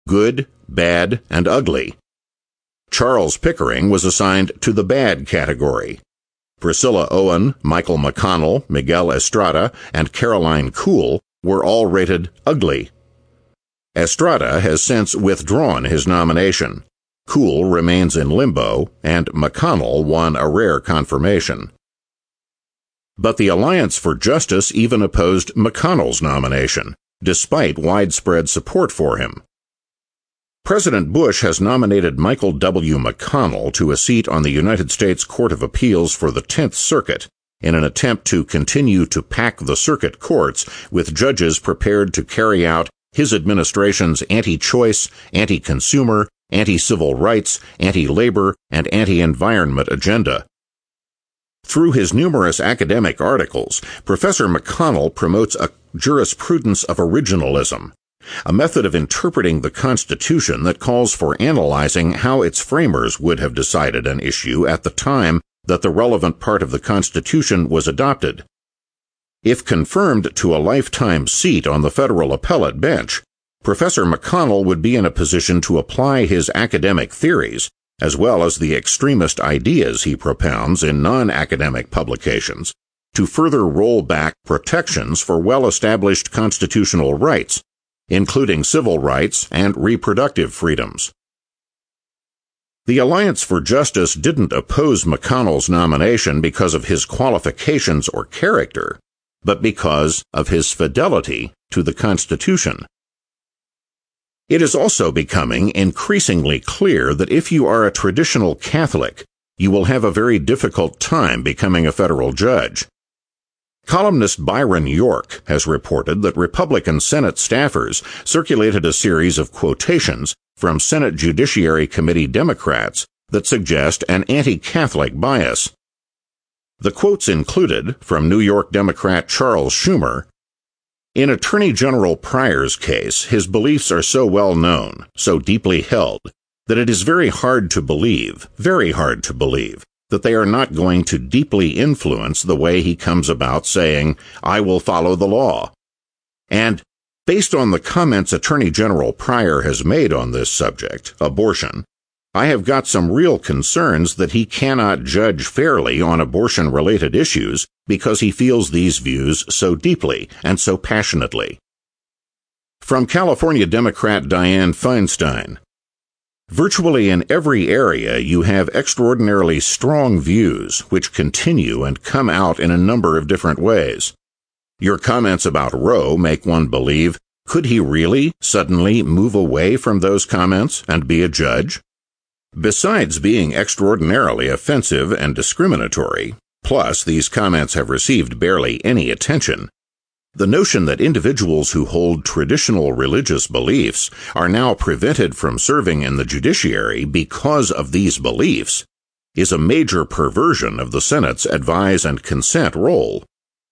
good, bad, and ugly. Charles Pickering was assigned to the bad category. Priscilla Owen, Michael McConnell, Miguel Estrada, and Caroline Kuhl were all rated ugly. Estrada has since withdrawn his nomination. Kuhl remains in limbo, and McConnell won a rare confirmation. But the Alliance for Justice even opposed McConnell's nomination, despite widespread support for him. President Bush has nominated Michael W. McConnell to a seat on the United States Court of Appeals for the 10th Circuit in an attempt to continue to pack the circuit courts with judges prepared to carry out his administration's anti-choice, anti-consumer, anti-civil rights, anti-labor, and anti-environment agenda. Through his numerous academic articles, Professor McConnell promotes a jurisprudence of originalism, a method of interpreting the Constitution that calls for analyzing how its framers would have decided an issue at the time that the relevant part of the Constitution was adopted. If confirmed to a lifetime seat on the federal appellate bench, Professor McConnell would be in a position to apply his academic theories, as well as the extremist ideas he propounds in non-academic publications, to further roll back protections for well-established constitutional rights, including civil rights and reproductive freedoms. The Alliance for Justice didn't oppose McConnell's nomination because of his qualifications or character, but because of his fidelity to the Constitution. It is also becoming increasingly clear that if you are a traditional Catholic, you will have a very difficult time becoming a federal judge. Columnist Byron York has reported that Republican Senate staffers circulated a series of quotations from Senate Judiciary Committee Democrats that suggest an anti-Catholic bias. The quotes included, from New York Democrat Charles Schumer, "In Attorney General Pryor's case, his beliefs are so well known, so deeply held, that it is very hard to believe, that they are not going to deeply influence the way he comes about saying, 'I will follow the law.' And, based on the comments Attorney General Pryor has made on this subject, abortion, I have got some real concerns that he cannot judge fairly on abortion-related issues because he feels these views so deeply and so passionately." From California Democrat Dianne Feinstein, "Virtually in every area you have extraordinarily strong views which continue and come out in a number of different ways. Your comments about Roe make one believe, could he really suddenly move away from those comments and be a judge? Besides being extraordinarily offensive and discriminatory, plus these comments have received barely any attention, the notion that individuals who hold traditional religious beliefs are now prevented from serving in the judiciary because of these beliefs is a major perversion of the Senate's advise and consent role.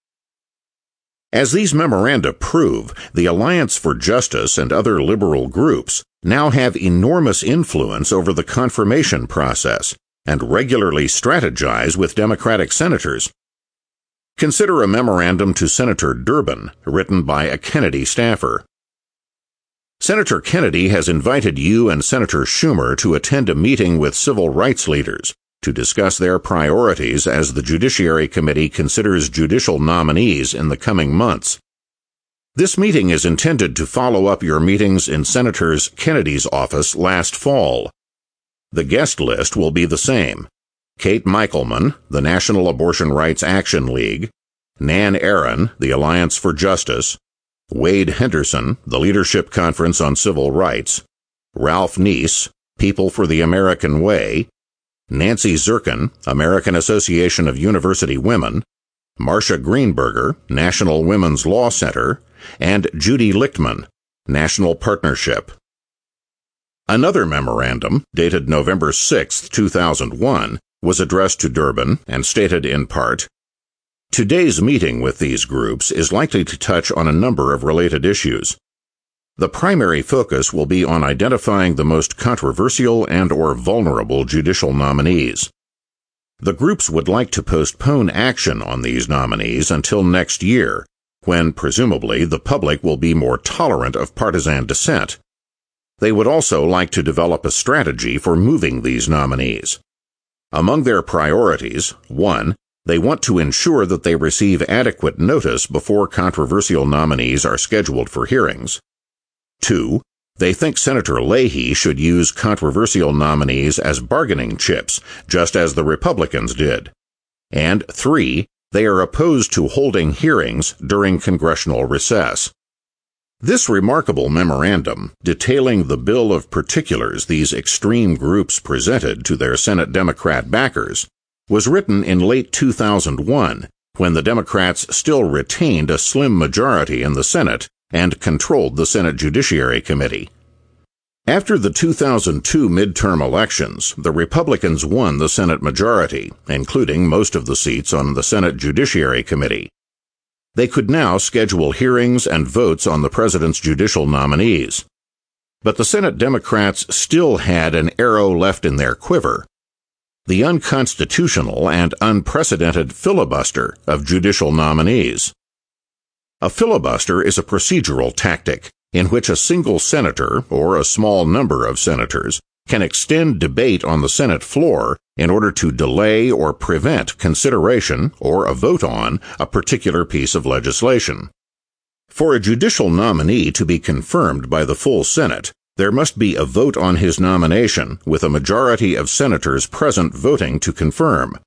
As these memoranda prove, the Alliance for Justice and other liberal groups now have enormous influence over the confirmation process and regularly strategize with Democratic senators. Consider a memorandum to Senator Durbin, written by a Kennedy staffer. "Senator Kennedy has invited you and Senator Schumer to attend a meeting with civil rights leaders to discuss their priorities as the Judiciary Committee considers judicial nominees in the coming months. This meeting is intended to follow up your meetings in Senator Kennedy's office last fall. The guest list will be the same: Kate Michelman, the National Abortion Rights Action League; Nan Aaron, the Alliance for Justice; Wade Henderson, the Leadership Conference on Civil Rights; Ralph Neese, People for the American Way; Nancy Zirkin, American Association of University Women; Marcia Greenberger, National Women's Law Center; and Judy Lichtman, National Partnership." Another memorandum, dated November 6, 2001, was addressed to Durbin and stated in part, "Today's meeting with these groups is likely to touch on a number of related issues. The primary focus will be on identifying the most controversial and/or vulnerable judicial nominees. The groups would like to postpone action on these nominees until next year, when presumably the public will be more tolerant of partisan dissent. They would also like to develop a strategy for moving these nominees. Among their priorities, 1. They want to ensure that they receive adequate notice before controversial nominees are scheduled for hearings. 2. They think Senator Leahy should use controversial nominees as bargaining chips, just as the Republicans did. And 3. They are opposed to holding hearings during congressional recess. This remarkable memorandum, detailing the bill of particulars these extreme groups presented to their Senate Democrat backers, was written in late 2001, when the Democrats still retained a slim majority in the Senate and controlled the Senate Judiciary Committee. After the 2002 midterm elections, the Republicans won the Senate majority, including most of the seats on the Senate Judiciary Committee. They could now schedule hearings and votes on the president's judicial nominees. But the Senate Democrats still had an arrow left in their quiver: the unconstitutional and unprecedented filibuster of judicial nominees. A filibuster is a procedural tactic in which a single senator, or a small number of senators, can extend debate on the Senate floor in order to delay or prevent consideration or a vote on a particular piece of legislation. For a judicial nominee to be confirmed by the full Senate, there must be a vote on his nomination with a majority of senators present voting to confirm.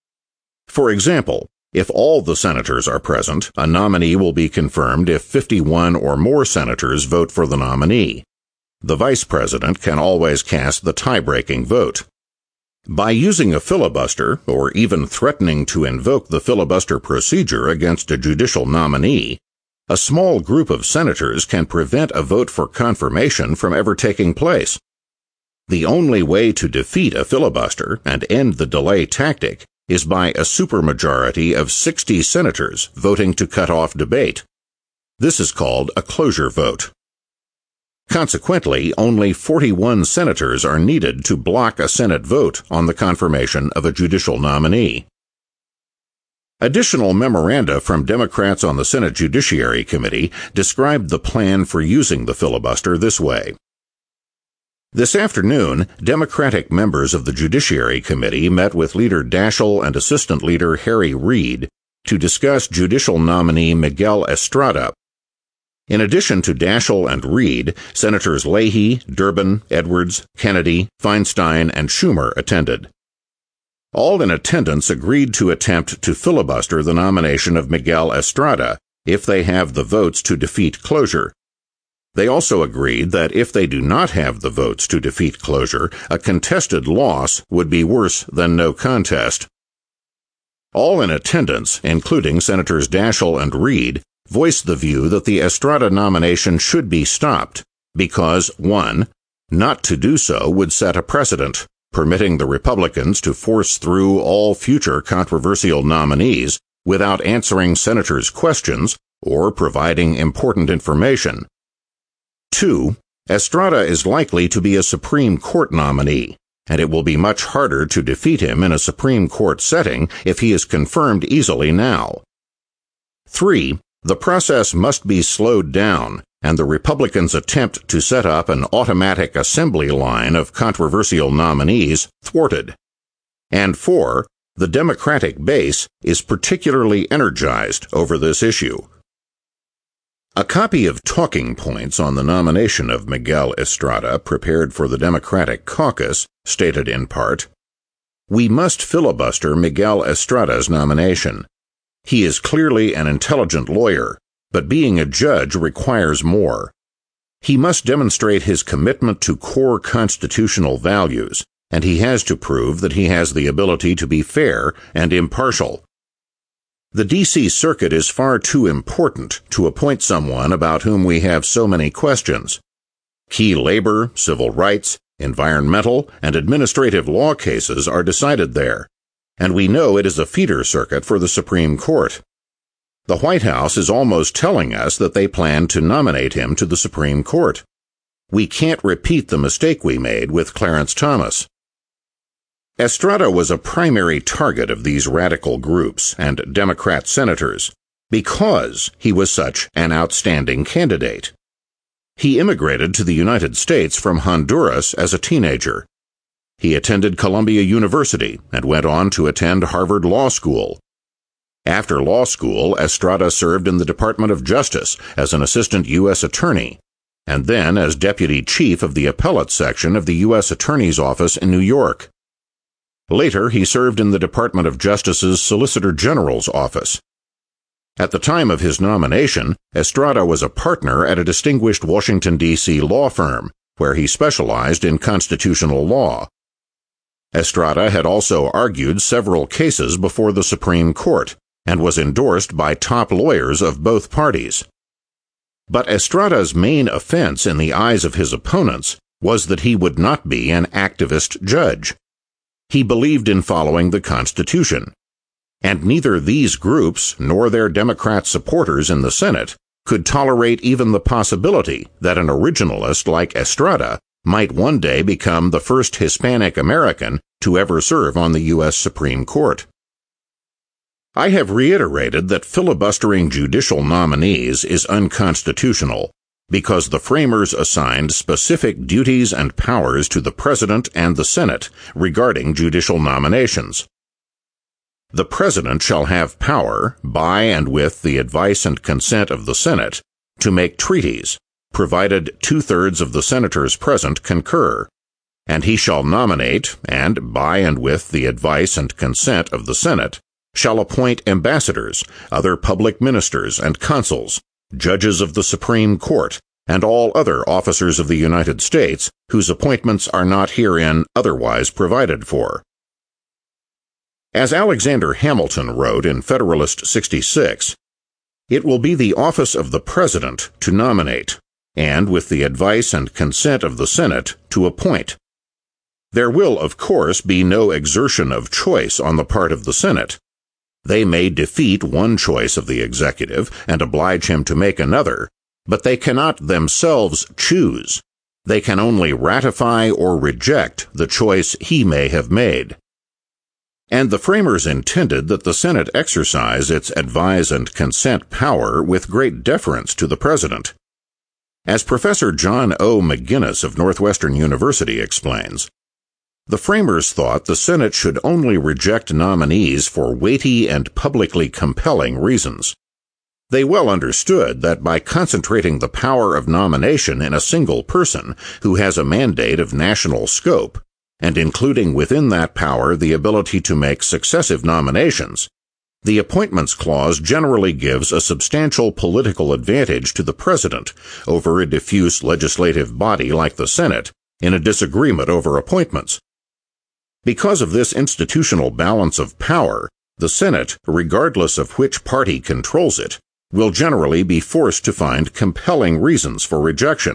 For example, if all the senators are present, a nominee will be confirmed if 51 or more senators vote for the nominee. The vice president can always cast the tie-breaking vote. By using a filibuster, or even threatening to invoke the filibuster procedure against a judicial nominee, a small group of senators can prevent a vote for confirmation from ever taking place. The only way to defeat a filibuster and end the delay tactic is by a supermajority of 60 senators voting to cut off debate. This is called a closure vote. Consequently, only 41 senators are needed to block a Senate vote on the confirmation of a judicial nominee. Additional memoranda from Democrats on the Senate Judiciary Committee described the plan for using the filibuster this way. This afternoon, Democratic members of the Judiciary Committee met with Leader Daschle and Assistant Leader Harry Reid to discuss judicial nominee Miguel Estrada. In addition to Daschle and Reid, Senators Leahy, Durbin, Edwards, Kennedy, Feinstein, and Schumer attended. All in attendance agreed to attempt to filibuster the nomination of Miguel Estrada if they have the votes to defeat closure. They also agreed that if they do not have the votes to defeat closure, a contested loss would be worse than no contest. All in attendance, including Senators Daschle and Reid, voiced the view that the Estrada nomination should be stopped because, 1, not to do so would set a precedent, permitting the Republicans to force through all future controversial nominees without answering senators' questions or providing important information. 2, Estrada is likely to be a Supreme Court nominee, and it will be much harder to defeat him in a Supreme Court setting if he is confirmed easily now. 3, the process must be slowed down, and the Republicans' attempt to set up an automatic assembly line of controversial nominees thwarted. And 4, the Democratic base is particularly energized over this issue. A copy of Talking Points on the nomination of Miguel Estrada, prepared for the Democratic caucus, stated in part, "We must filibuster Miguel Estrada's nomination. He is clearly an intelligent lawyer, but being a judge requires more. He must demonstrate his commitment to core constitutional values, and he has to prove that he has the ability to be fair and impartial. The D.C. Circuit is far too important to appoint someone about whom we have so many questions. Key labor, civil rights, environmental, and administrative law cases are decided there, and we know it is a feeder circuit for the Supreme Court. The White House is almost telling us that they plan to nominate him to the Supreme Court. We can't repeat the mistake we made with Clarence Thomas." Estrada was a primary target of these radical groups and Democrat senators because he was such an outstanding candidate. He immigrated to the United States from Honduras as a teenager. He attended Columbia University and went on to attend Harvard Law School. After law school, Estrada served in the Department of Justice as an assistant U.S. attorney, and then as deputy chief of the appellate section of the U.S. Attorney's Office in New York. Later, he served in the Department of Justice's Solicitor General's office. At the time of his nomination, Estrada was a partner at a distinguished Washington, D.C. law firm, where he specialized in constitutional law. Estrada had also argued several cases before the Supreme Court, and was endorsed by top lawyers of both parties. But Estrada's main offense in the eyes of his opponents was that he would not be an activist judge. He believed in following the Constitution, and neither these groups nor their Democrat supporters in the Senate could tolerate even the possibility that an originalist like Estrada might one day become the first Hispanic American to ever serve on the U.S. Supreme Court. I have reiterated that filibustering judicial nominees is unconstitutional because the framers assigned specific duties and powers to the President and the Senate regarding judicial nominations. The President shall have power, by and with the advice and consent of the Senate, to make treaties, provided 2/3 of the senators present concur, and he shall nominate, and by and with the advice and consent of the Senate, shall appoint ambassadors, other public ministers and consuls, judges of the Supreme Court, and all other officers of the United States whose appointments are not herein otherwise provided for. As Alexander Hamilton wrote in Federalist 66, "It will be the office of the President to nominate, and with the advice and consent of the Senate to appoint. There will, of course, be no exertion of choice on the part of the Senate. They may defeat one choice of the executive and oblige him to make another, but they cannot themselves choose. They can only ratify or reject the choice he may have made." And the framers intended that the Senate exercise its advise and consent power with great deference to the President. As Professor John O. McGinnis of Northwestern University explains, the framers thought the Senate should only reject nominees for weighty and publicly compelling reasons. They well understood that by concentrating the power of nomination in a single person who has a mandate of national scope, and including within that power the ability to make successive nominations, the Appointments Clause generally gives a substantial political advantage to the President over a diffuse legislative body like the Senate in a disagreement over appointments. Because of this institutional balance of power, the Senate, regardless of which party controls it, will generally be forced to find compelling reasons for rejection.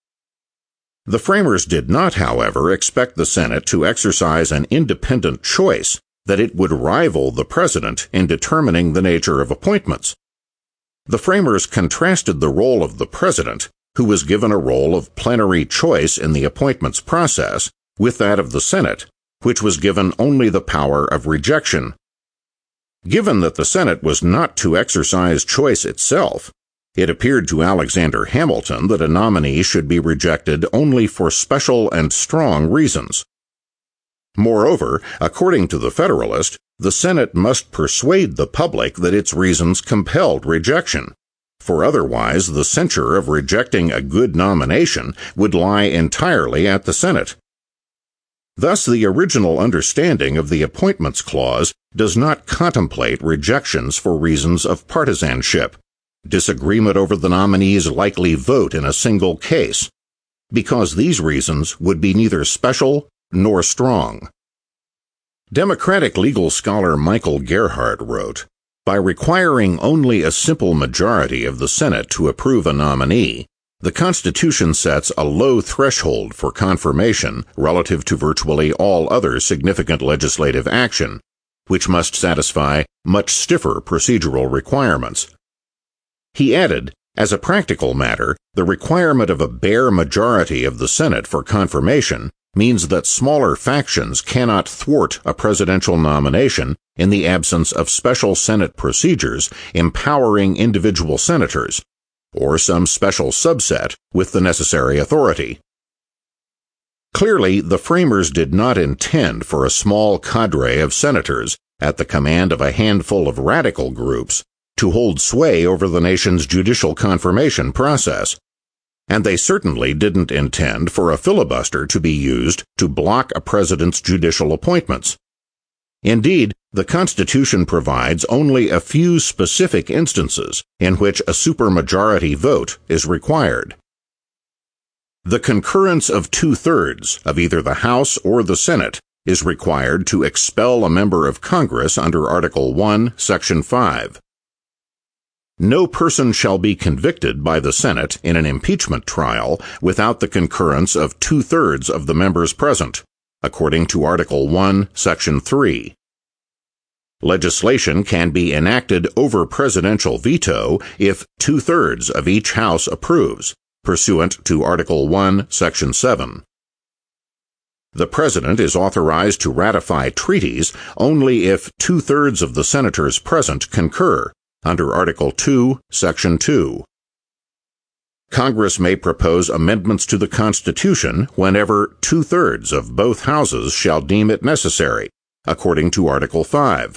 The framers did not, however, expect the Senate to exercise an independent choice that it would rival the President in determining the nature of appointments. The framers contrasted the role of the President, who was given a role of plenary choice in the appointments process, with that of the Senate, which was given only the power of rejection. Given that the Senate was not to exercise choice itself, it appeared to Alexander Hamilton that a nominee should be rejected only for special and strong reasons. Moreover, according to the Federalist, the Senate must persuade the public that its reasons compelled rejection, for otherwise the censure of rejecting a good nomination would lie entirely at the Senate. Thus, the original understanding of the Appointments Clause does not contemplate rejections for reasons of partisanship, disagreement over the nominee's likely vote in a single case, because these reasons would be neither special nor strong. Democratic legal scholar Michael Gerhardt wrote, "By requiring only a simple majority of the Senate to approve a nominee, the Constitution sets a low threshold for confirmation relative to virtually all other significant legislative action, which must satisfy much stiffer procedural requirements." He added, "As a practical matter, the requirement of a bare majority of the Senate for confirmation means that smaller factions cannot thwart a presidential nomination in the absence of special Senate procedures empowering individual senators, or some special subset with the necessary authority. Clearly, the framers did not intend for a small cadre of senators, at the command of a handful of radical groups, to hold sway over the nation's judicial confirmation process, and they certainly didn't intend for a filibuster to be used to block a president's judicial appointments. Indeed, the Constitution provides only a few specific instances in which a supermajority vote is required. The concurrence of 2/3 of either the House or the Senate is required to expel a member of Congress under Article 1, Section 5. No person shall be convicted by the Senate in an impeachment trial without the concurrence of 2/3 of the members present, according to Article 1, Section 3. Legislation can be enacted over presidential veto if 2/3 of each House approves, pursuant to Article 1, Section 7. The President is authorized to ratify treaties only if 2/3 of the senators present concur, under Article 2, Section 2. Congress may propose amendments to the Constitution whenever 2/3 of both houses shall deem it necessary, according to Article 5.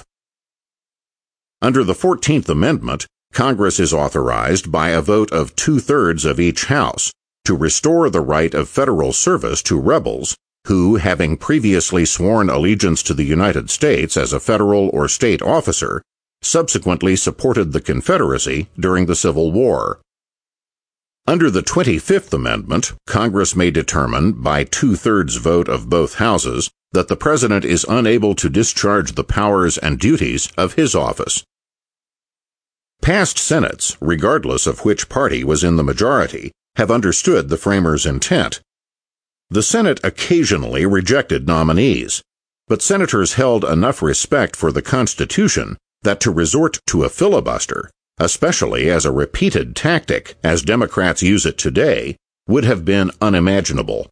Under the 14th Amendment, Congress is authorized by a vote of 2/3 of each House to restore the right of federal service to rebels who, having previously sworn allegiance to the United States as a federal or state officer, subsequently supported the Confederacy during the Civil War. Under the 25th Amendment, Congress may determine by 2/3 vote of both houses that the President is unable to discharge the powers and duties of his office. Past Senates, regardless of which party was in the majority, have understood the framers' intent. The Senate occasionally rejected nominees, but senators held enough respect for the Constitution that to resort to a filibuster, especially as a repeated tactic as Democrats use it today, would have been unimaginable.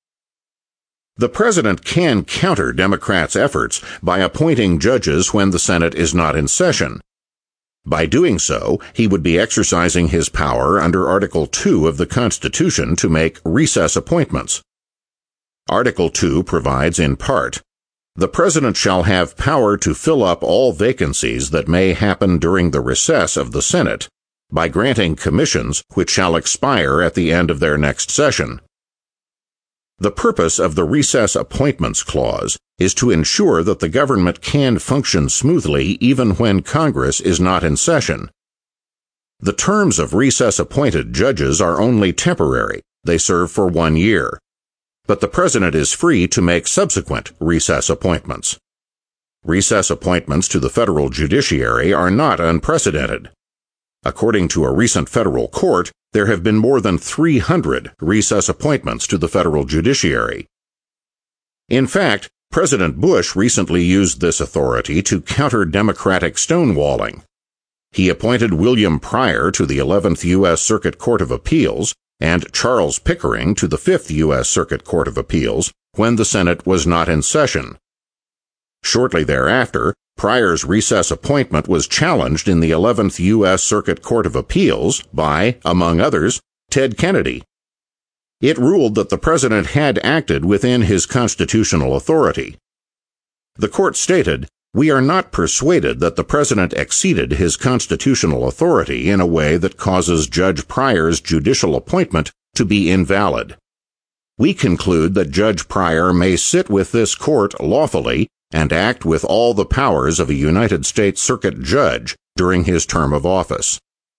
The President can counter Democrats' efforts by appointing judges when the Senate is not in session. By doing so, he would be exercising his power under Article 2 of the Constitution to make recess appointments. Article 2 provides in part, "The President shall have power to fill up all vacancies that may happen during the recess of the Senate by granting commissions which shall expire at the end of their next session." The purpose of the Recess Appointments Clause is to ensure that the government can function smoothly even when Congress is not in session. The terms of recess-appointed judges are only temporary. They serve for 1 year. But the President is free to make subsequent recess appointments. Recess appointments to the federal judiciary are not unprecedented. According to a recent federal court, there have been more than 300 recess appointments to the federal judiciary. In fact, President Bush recently used this authority to counter Democratic stonewalling. He appointed William Pryor to the 11th U.S. Circuit Court of Appeals and Charles Pickering to the 5th U.S. Circuit Court of Appeals when the Senate was not in session. Shortly thereafter, Pryor's recess appointment was challenged in the 11th U.S. Circuit Court of Appeals by, among others, Ted Kennedy. It ruled that the President had acted within his constitutional authority. The court stated, "We are not persuaded that the President exceeded his constitutional authority in a way that causes Judge Pryor's judicial appointment to be invalid. We conclude that Judge Pryor may sit with this court lawfully and act with all the powers of a United States Circuit judge during his term of office."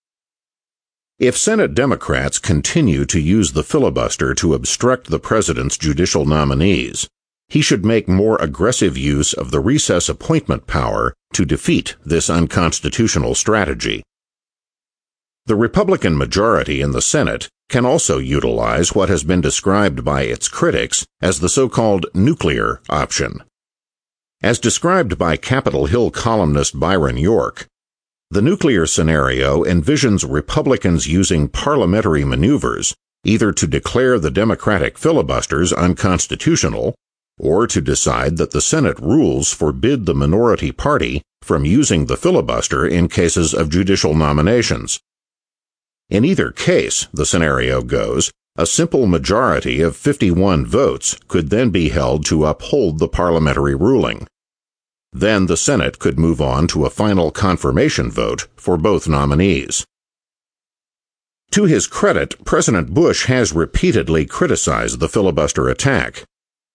If Senate Democrats continue to use the filibuster to obstruct the President's judicial nominees, he should make more aggressive use of the recess appointment power to defeat this unconstitutional strategy. The Republican majority in the Senate can also utilize what has been described by its critics as the so-called nuclear option. As described by Capitol Hill columnist Byron York, the nuclear scenario envisions Republicans using parliamentary maneuvers either to declare the Democratic filibusters unconstitutional or to decide that the Senate rules forbid the minority party from using the filibuster in cases of judicial nominations. In either case, the scenario goes, a simple majority of 51 votes could then be held to uphold the parliamentary ruling. Then the Senate could move on to a final confirmation vote for both nominees. To his credit, President Bush has repeatedly criticized the filibuster attack.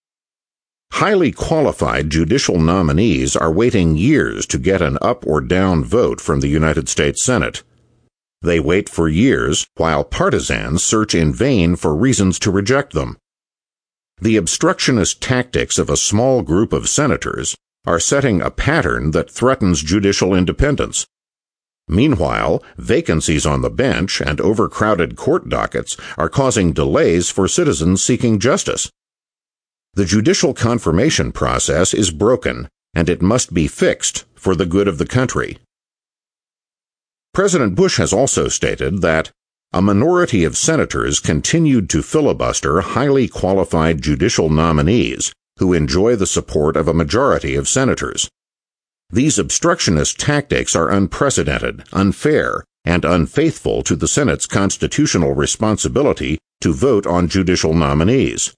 Highly qualified judicial nominees are waiting years to get an up or down vote from the United States Senate. They wait for years while partisans search in vain for reasons to reject them. The obstructionist tactics of a small group of senators are setting a pattern that threatens judicial independence. Meanwhile, vacancies on the bench and overcrowded court dockets are causing delays for citizens seeking justice. The judicial confirmation process is broken, and it must be fixed for the good of the country. President Bush has also stated that a minority of senators continued to filibuster highly qualified judicial nominees who enjoy the support of a majority of senators. These obstructionist tactics are unprecedented, unfair, and unfaithful to the Senate's constitutional responsibility to vote on judicial nominees.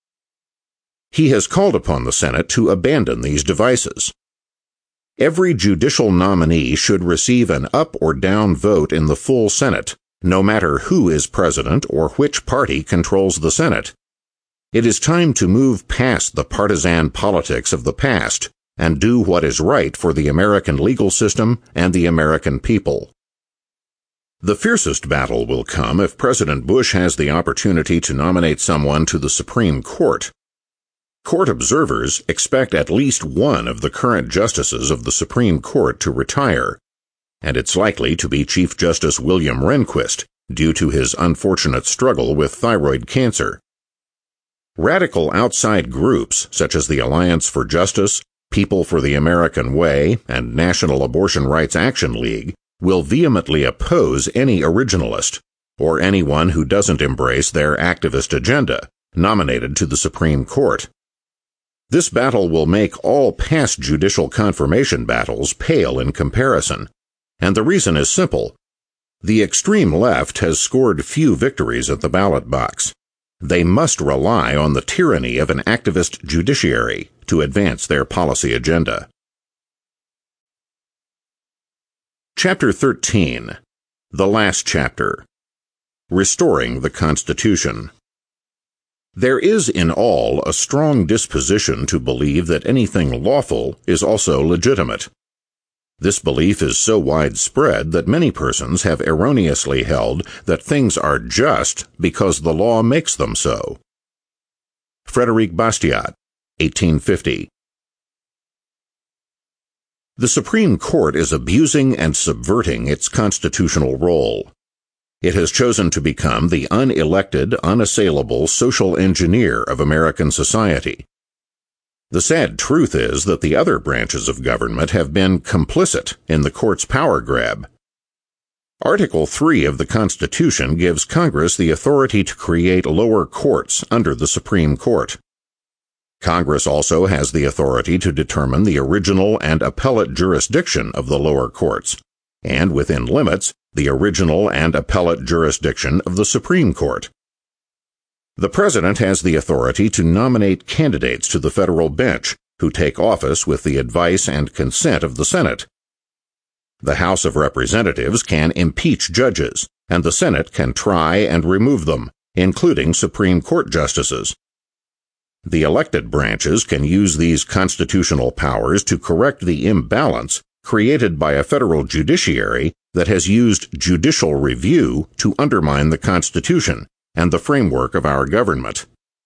He has called upon the Senate to abandon these devices. Every judicial nominee should receive an up or down vote in the full Senate, no matter who is president or which party controls the Senate. It is time to move past the partisan politics of the past and do what is right for the American legal system and the American people. The fiercest battle will come if President Bush has the opportunity to nominate someone to the Supreme Court. Court observers expect at least one of the current justices of the Supreme Court to retire, and it's likely to be Chief Justice William Rehnquist, due to his unfortunate struggle with thyroid cancer. Radical outside groups, such as the Alliance for Justice, People for the American Way, and National Abortion Rights Action League, will vehemently oppose any originalist, or anyone who doesn't embrace their activist agenda, nominated to the Supreme Court. This battle will make all past judicial confirmation battles pale in comparison, and the reason is simple. The extreme left has scored few victories at the ballot box. They must rely on the tyranny of an activist judiciary to advance their policy agenda. Chapter 13. The last chapter. Restoring the Constitution. There is in all a strong disposition to believe that anything lawful is also legitimate. This belief is so widespread that many persons have erroneously held that things are just because the law makes them so. Frederic Bastiat, 1850. The Supreme Court is abusing and subverting its constitutional role. It has chosen to become the unelected, unassailable social engineer of American society. The sad truth is that the other branches of government have been complicit in the court's power grab. Article 3 of the Constitution gives Congress the authority to create lower courts under the Supreme Court. Congress also has the authority to determine the original and appellate jurisdiction of the lower courts, and within limits, the original and appellate jurisdiction of the Supreme Court. The President has the authority to nominate candidates to the federal bench who take office with the advice and consent of the Senate. The House of Representatives can impeach judges, and the Senate can try and remove them, including Supreme Court justices. The elected branches can use these constitutional powers to correct the imbalance created by a federal judiciary that has used judicial review to undermine the Constitution and the framework of our government.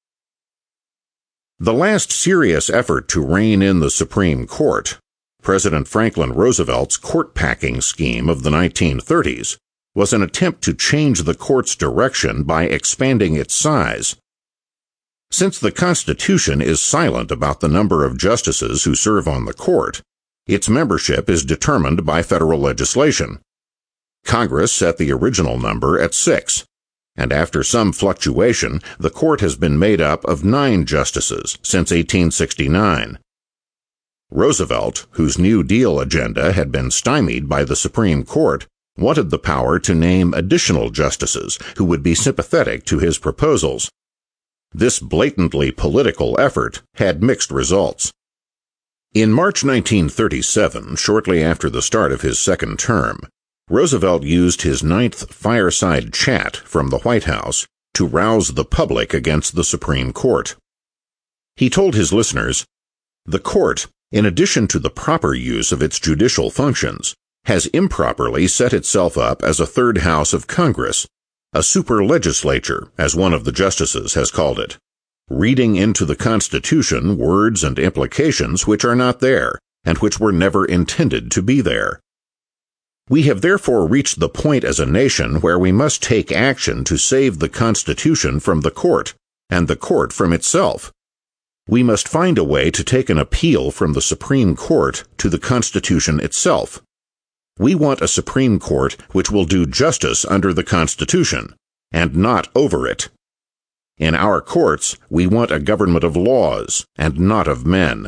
The last serious effort to rein in the Supreme Court, President Franklin Roosevelt's court-packing scheme of the 1930s, was an attempt to change the court's direction by expanding its size. Since the Constitution is silent about the number of justices who serve on the court, its membership is determined by federal legislation. Congress set the original number at 6, and after some fluctuation, the court has been made up of 9 justices since 1869. Roosevelt, whose New Deal agenda had been stymied by the Supreme Court, wanted the power to name additional justices who would be sympathetic to his proposals. This blatantly political effort had mixed results. In March 1937, shortly after the start of his second term, Roosevelt used his 9th fireside chat from the White House to rouse the public against the Supreme Court. He told his listeners, "The court, in addition to the proper use of its judicial functions, has improperly set itself up as a third house of Congress, a super-legislature, as one of the justices has called it, reading into the Constitution words and implications which are not there, and which were never intended to be there. We have therefore reached the point as a nation where we must take action to save the Constitution from the court, and the court from itself. We must find a way to take an appeal from the Supreme Court to the Constitution itself. We want a Supreme Court which will do justice under the Constitution, and not over it. In our courts, we want a government of laws, and not of men."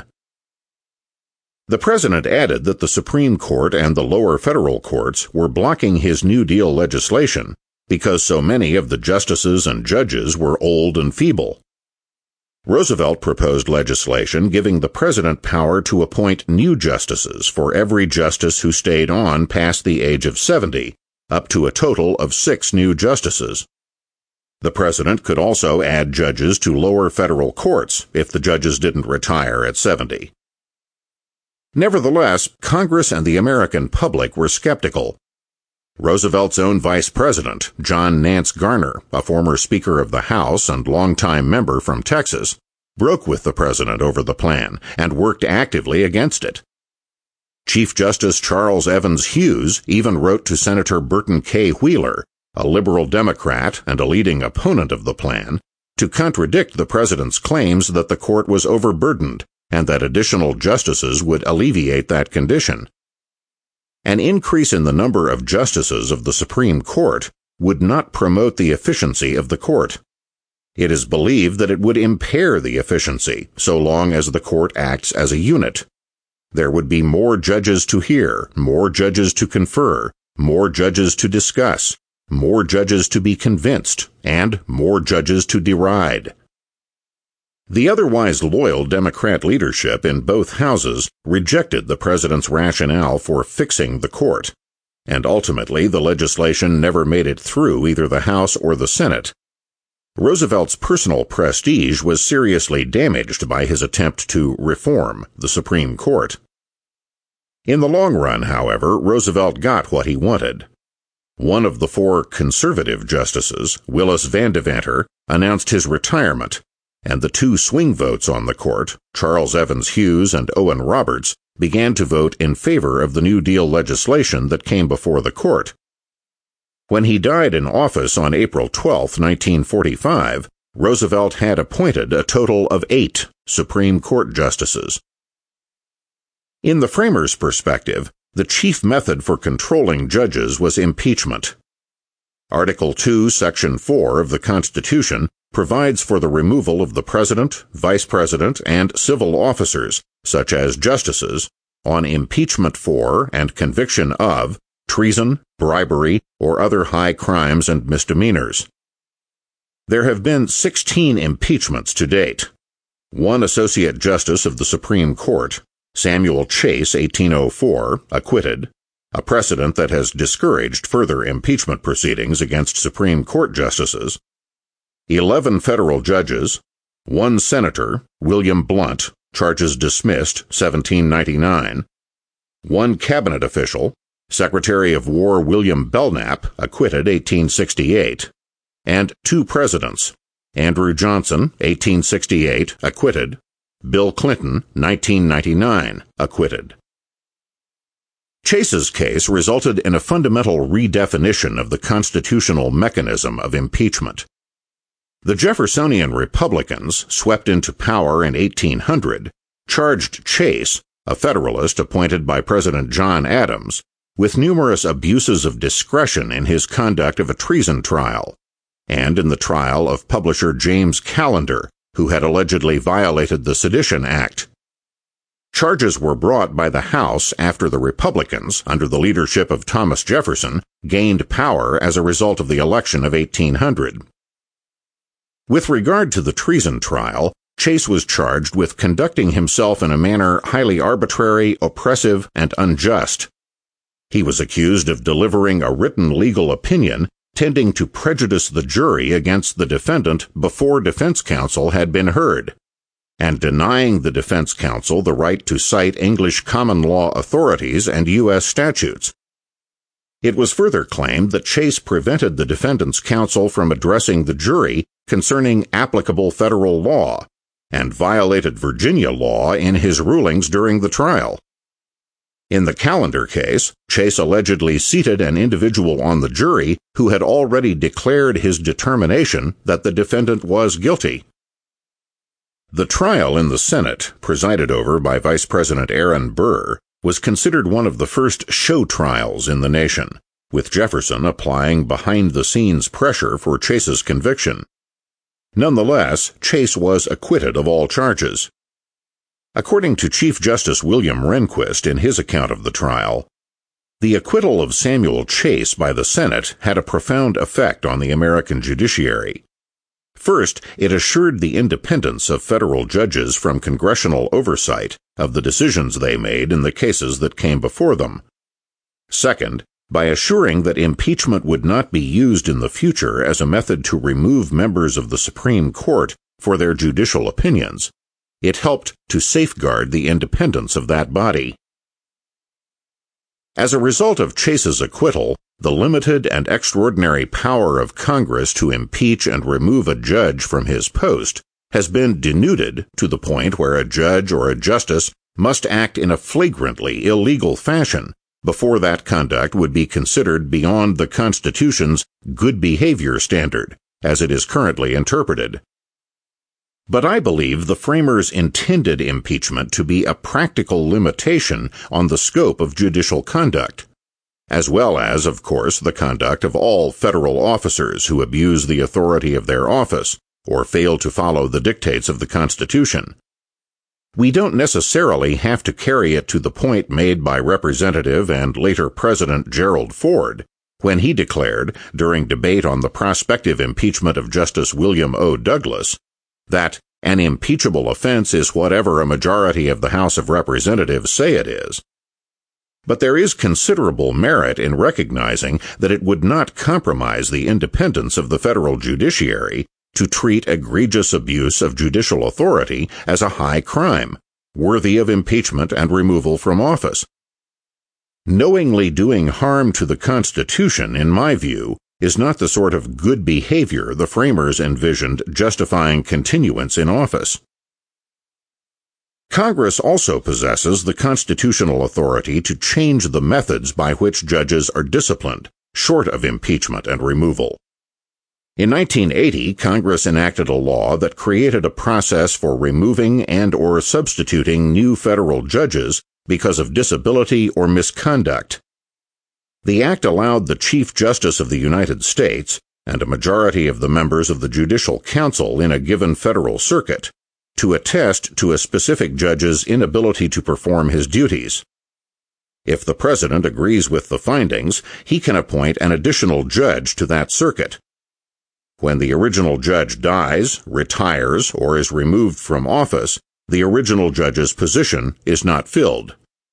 The president added that the Supreme Court and the lower federal courts were blocking his New Deal legislation because so many of the justices and judges were old and feeble. Roosevelt proposed legislation giving the president power to appoint new justices for every justice who stayed on past the age of 70, up to a total of 6 new justices. The president could also add judges to lower federal courts if the judges didn't retire at 70. Nevertheless, Congress and the American public were skeptical. Roosevelt's own vice president, John Nance Garner, a former Speaker of the House and longtime member from Texas, broke with the president over the plan and worked actively against it. Chief Justice Charles Evans Hughes even wrote to Senator Burton K. Wheeler, a liberal Democrat and a leading opponent of the plan, to contradict the president's claims that the court was overburdened and that additional justices would alleviate that condition. An increase in the number of justices of the Supreme Court would not promote the efficiency of the court. It is believed that it would impair the efficiency so long as the court acts as a unit. There would be more judges to hear, more judges to confer, more judges to discuss, more judges to be convinced, and more judges to deride. The otherwise loyal Democrat leadership in both houses rejected the president's rationale for fixing the court, and ultimately the legislation never made it through either the House or the Senate. Roosevelt's personal prestige was seriously damaged by his attempt to reform the Supreme Court. In the long run, however, Roosevelt got what he wanted. One of the 4 conservative justices, Willis Vandeventer, announced his retirement, and the 2 swing votes on the court, Charles Evans Hughes and Owen Roberts, began to vote in favor of the New Deal legislation that came before the court. When he died in office on April 12, 1945, Roosevelt had appointed a total of 8 Supreme Court justices. In the framers' perspective, the chief method for controlling judges was impeachment. Article 2, Section 4 of the Constitution provides for the removal of the president, vice president, and civil officers, such as justices, on impeachment for and conviction of treason, bribery, or other high crimes and misdemeanors. There have been 16 impeachments to date. One Associate Justice of the Supreme Court, Samuel Chase, 1804, acquitted, a precedent that has discouraged further impeachment proceedings against Supreme Court justices. 11 federal judges, 1 senator, William Blount, charges dismissed, 1799, 1 cabinet official, Secretary of War William Belknap, acquitted, 1868, and 2 presidents, Andrew Johnson, 1868, acquitted, Bill Clinton, 1999, acquitted. Chase's case resulted in a fundamental redefinition of the constitutional mechanism of impeachment. The Jeffersonian Republicans, swept into power in 1800, charged Chase, a Federalist appointed by President John Adams, with numerous abuses of discretion in his conduct of a treason trial, and in the trial of publisher James Callender, who had allegedly violated the Sedition Act. Charges were brought by the House after the Republicans, under the leadership of Thomas Jefferson, gained power as a result of the election of 1800. With regard to the treason trial, Chase was charged with conducting himself in a manner highly arbitrary, oppressive, and unjust. He was accused of delivering a written legal opinion tending to prejudice the jury against the defendant before defense counsel had been heard, and denying the defense counsel the right to cite English common law authorities and U.S. statutes. It was further claimed that Chase prevented the defendant's counsel from addressing the jury concerning applicable federal law, and violated Virginia law in his rulings during the trial. In the Callender case, Chase allegedly seated an individual on the jury who had already declared his determination that the defendant was guilty. The trial in the Senate, presided over by Vice President Aaron Burr, was considered one of the first show trials in the nation, with Jefferson applying behind-the-scenes pressure for Chase's conviction. Nonetheless, Chase was acquitted of all charges. According to Chief Justice William Rehnquist in his account of the trial, the acquittal of Samuel Chase by the Senate had a profound effect on the American judiciary. First, it assured the independence of federal judges from congressional oversight of the decisions they made in the cases that came before them. Second, by assuring that impeachment would not be used in the future as a method to remove members of the Supreme Court for their judicial opinions, it helped to safeguard the independence of that body. As a result of Chase's acquittal, the limited and extraordinary power of Congress to impeach and remove a judge from his post has been denuded to the point where a judge or a justice must act in a flagrantly illegal fashion before that conduct would be considered beyond the Constitution's good behavior standard, as it is currently interpreted. But I believe the framers intended impeachment to be a practical limitation on the scope of judicial conduct, as well as, of course, the conduct of all federal officers who abuse the authority of their office or fail to follow the dictates of the Constitution. We don't necessarily have to carry it to the point made by Representative and later President Gerald Ford when he declared, during debate on the prospective impeachment of Justice William O. Douglas, that an impeachable offense is whatever a majority of the House of Representatives say it is. But there is considerable merit in recognizing that it would not compromise the independence of the federal judiciary to treat egregious abuse of judicial authority as a high crime, worthy of impeachment and removal from office. Knowingly doing harm to the Constitution, in my view, is not the sort of good behavior the framers envisioned justifying continuance in office. Congress also possesses the constitutional authority to change the methods by which judges are disciplined, short of impeachment and removal. In 1980, Congress enacted a law that created a process for removing and/or substituting new federal judges because of disability or misconduct. The act allowed the Chief Justice of the United States and a majority of the members of the Judicial Council in a given federal circuit to attest to a specific judge's inability to perform his duties. If the President agrees with the findings, he can appoint an additional judge to that circuit. When the original judge dies, retires, or is removed from office, the original judge's position is not filled.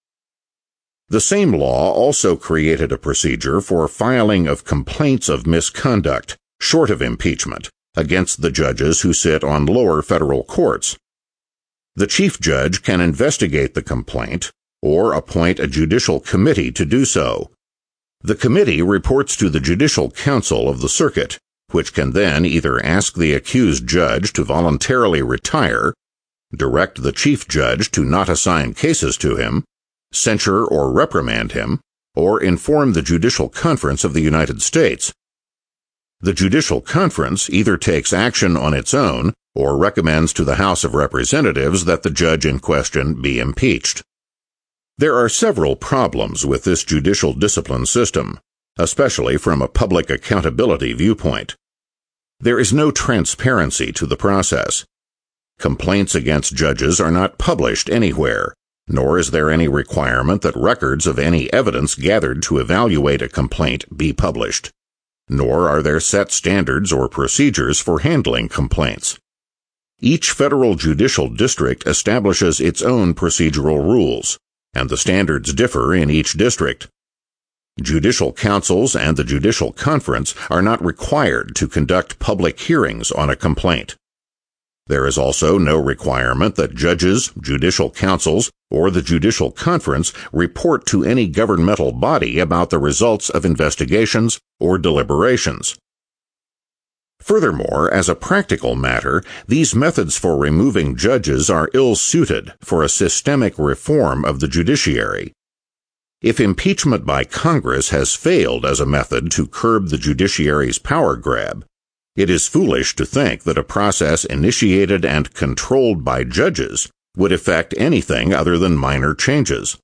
The same law also created a procedure for filing of complaints of misconduct, short of impeachment, against the judges who sit on lower federal courts. The chief judge can investigate the complaint or appoint a judicial committee to do so. The committee reports to the Judicial Council of the circuit, which can then either ask the accused judge to voluntarily retire, direct the chief judge to not assign cases to him, censure or reprimand him, or inform the Judicial Conference of the United States. The Judicial Conference either takes action on its own or recommends to the House of Representatives that the judge in question be impeached. There are several problems with this judicial discipline system, especially from a public accountability viewpoint. There is no transparency to the process. Complaints against judges are not published anywhere, nor is there any requirement that records of any evidence gathered to evaluate a complaint be published, nor are there set standards or procedures for handling complaints. Each federal judicial district establishes its own procedural rules, and the standards differ in each district. Judicial councils and the Judicial Conference are not required to conduct public hearings on a complaint. There is also no requirement that judges, judicial councils, or the Judicial Conference report to any governmental body about the results of investigations or deliberations. Furthermore, as a practical matter, these methods for removing judges are ill-suited for a systemic reform of the judiciary. If impeachment by Congress has failed as a method to curb the judiciary's power grab, it is foolish to think that a process initiated and controlled by judges would effect anything other than minor changes.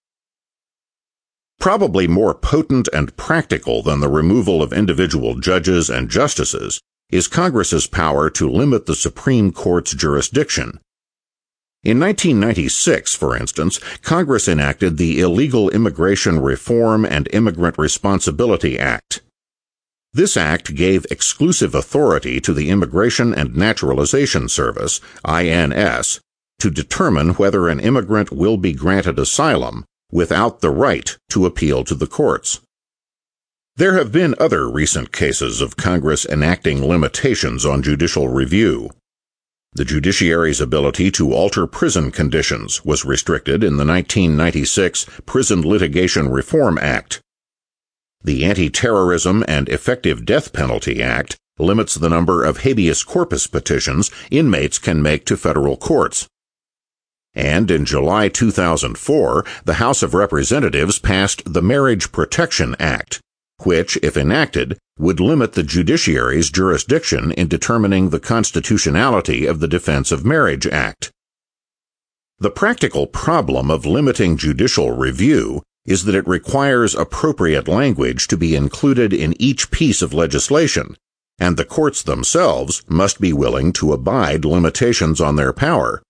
Probably more potent and practical than the removal of individual judges and justices is Congress's power to limit the Supreme Court's jurisdiction. In 1996, for instance, Congress enacted the Illegal Immigration Reform and Immigrant Responsibility Act. This act gave exclusive authority to the Immigration and Naturalization Service, INS, to determine whether an immigrant will be granted asylum without the right to appeal to the courts. There have been other recent cases of Congress enacting limitations on judicial review. The judiciary's ability to alter prison conditions was restricted in the 1996 Prison Litigation Reform Act. The Anti-Terrorism and Effective Death Penalty Act limits the number of habeas corpus petitions inmates can make to federal courts. And in July 2004, the House of Representatives passed the Marriage Protection Act, which, if enacted, would limit the judiciary's jurisdiction in determining the constitutionality of the Defense of Marriage Act. The practical problem of limiting judicial review is that it requires appropriate language to be included in each piece of legislation, and the courts themselves must be willing to abide limitations on their power.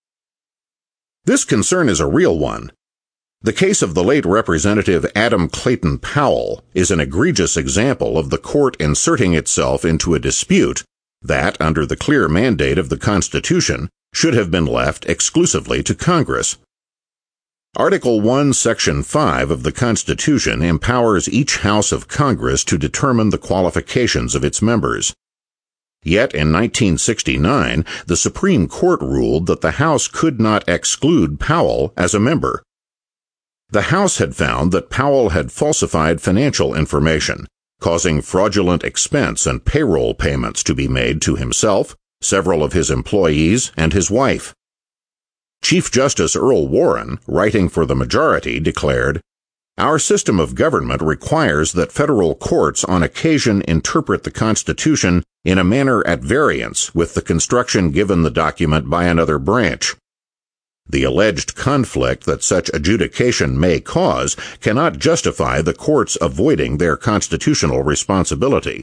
This concern is a real one. The case of the late Representative Adam Clayton Powell is an egregious example of the court inserting itself into a dispute that, under the clear mandate of the Constitution, should have been left exclusively to Congress. Article 1, Section 5 of the Constitution empowers each House of Congress to determine the qualifications of its members. Yet in 1969, the Supreme Court ruled that the House could not exclude Powell as a member. The House had found that Powell had falsified financial information, causing fraudulent expense and payroll payments to be made to himself, several of his employees, and his wife. Chief Justice Earl Warren, writing for the majority, declared, "Our system of government requires that federal courts on occasion interpret the Constitution in a manner at variance with the construction given the document by another branch. The alleged conflict that such adjudication may cause cannot justify the courts avoiding their constitutional responsibility."